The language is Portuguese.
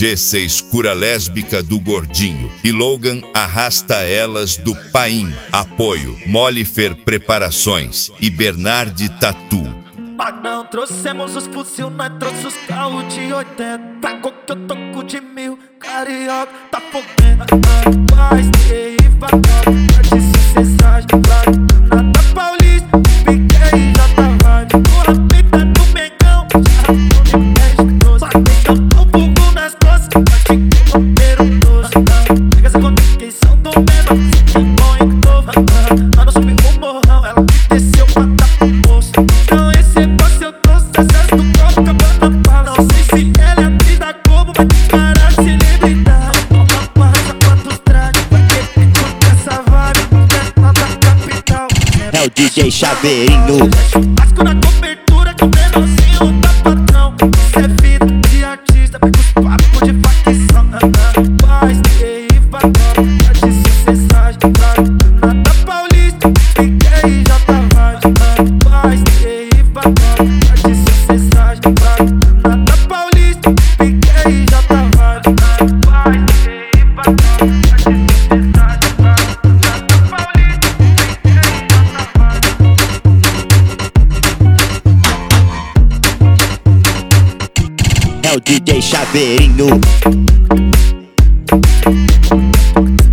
G6 cura lésbica do Gordinho e Logan arrasta elas do Paim. Apoio Molifer Preparações e Bernardi Tatu. Não trouxemos os fuzil, nós trouxe os carros de 80. Pagou que eu toco de 1000, carioca tá fogendo. Paz, deriva, de sucessagem, nada paulista, piquei já tá vibe. Porra, peita do Mengão, já de 10 trouxe. Então tô bugo nas costas, bate que roteiro doce. Pega essa conexão do menor, se bom e novo. Lá no subir o morrão, ela me desceu pra dar pro moço. Então esse negócio eu trouxe acesso do copo, acabando a bala. Não sei se ela é atriz da Globo, vai te parar de celebridade. Toma passa, quantos trajes, vai querer curtir essa vibe. Dentro da capital É o DJ Chaveirinho. Churrasco na cobertura com o menorzinho da patrão. Isso é vida de artista, pega os papos de facção. Paz, deriva, de sucessagem, nada paulista, piquei já tá vibe. Paz, deriva, de sucessagem, nada paulista, piquei já tá vibe. Paz, deriva, de sucessagem, nada paulista, piquei já tá vibe. É o DJ Chaveirinho.